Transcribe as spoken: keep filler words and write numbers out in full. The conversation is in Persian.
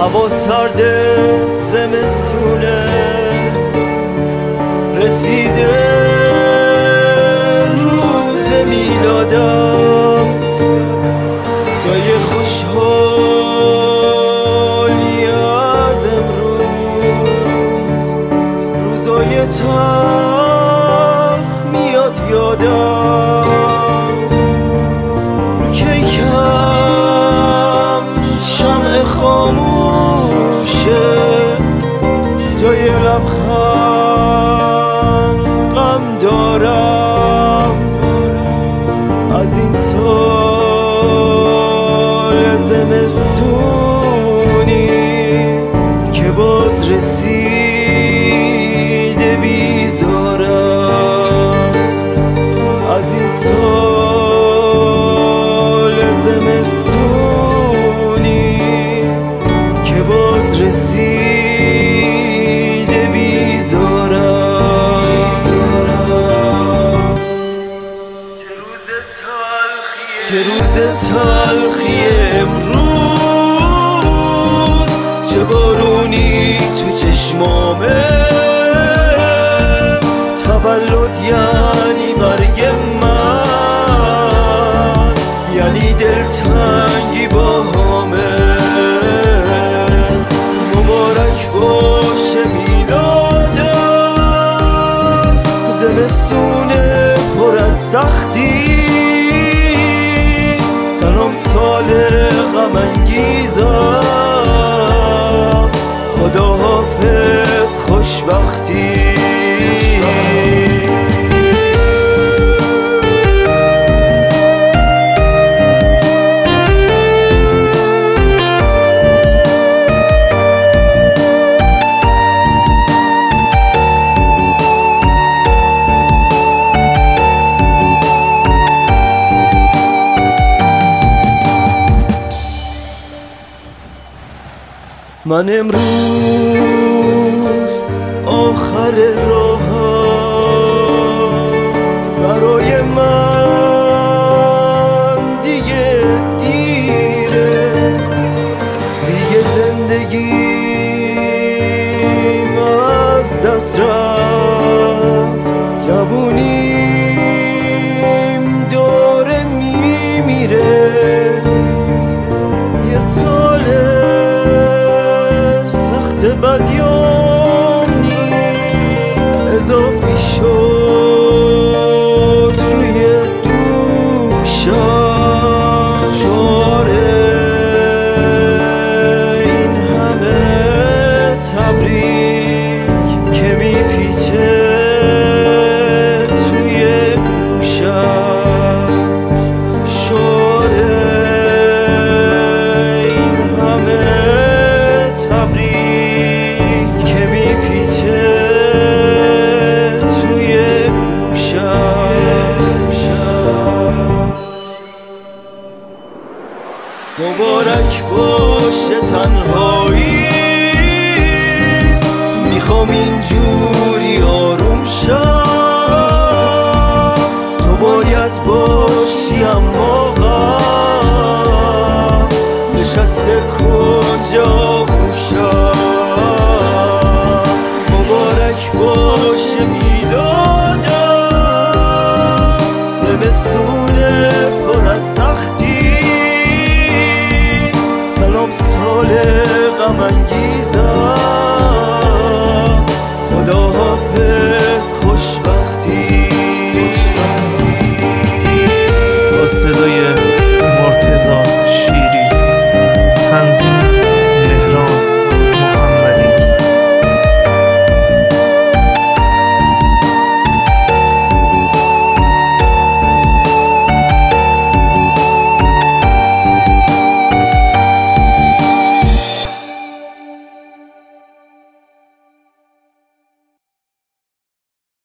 هوا سرد زمستونه رسیده روز میلادم جای خوشحالی از امروز روزای تلخ میاد یادم رو کیکم شمع خاموشه جای لبخند غم دارم از این سال زمستونی که باز رسیده بیزارم از این سال زمستونی که باز رسیده بیزارم چه روز تلخی امروز چه بارونی تو چشمامه تولد یعنی مرگ من یعنی دلتنگی با همه مبارک باشه میلادم زمستون پر از سختی سلام سال غم انگیزم خدا حافظ خوشبختی من امروز آخر راهم برای من دیگه دیره دیگه زندگیم از دست رفت جوونیم داره میمیره یه ساله بدیانی اضافی شد روی دوشم شعاره این همه تبریک که میپیچه توی گوشم شعاره این همه تبریک مبارک باشه تنهایی میخوام اینجوری آروم شم تو باید باشی اما غم نشسته کجا خوشم مبارک باشه میلادم زمستون پر از سختی سلام سال غم انگیزم خدا حافظ خوشبختی با صدای مرتضی شیری تنظیم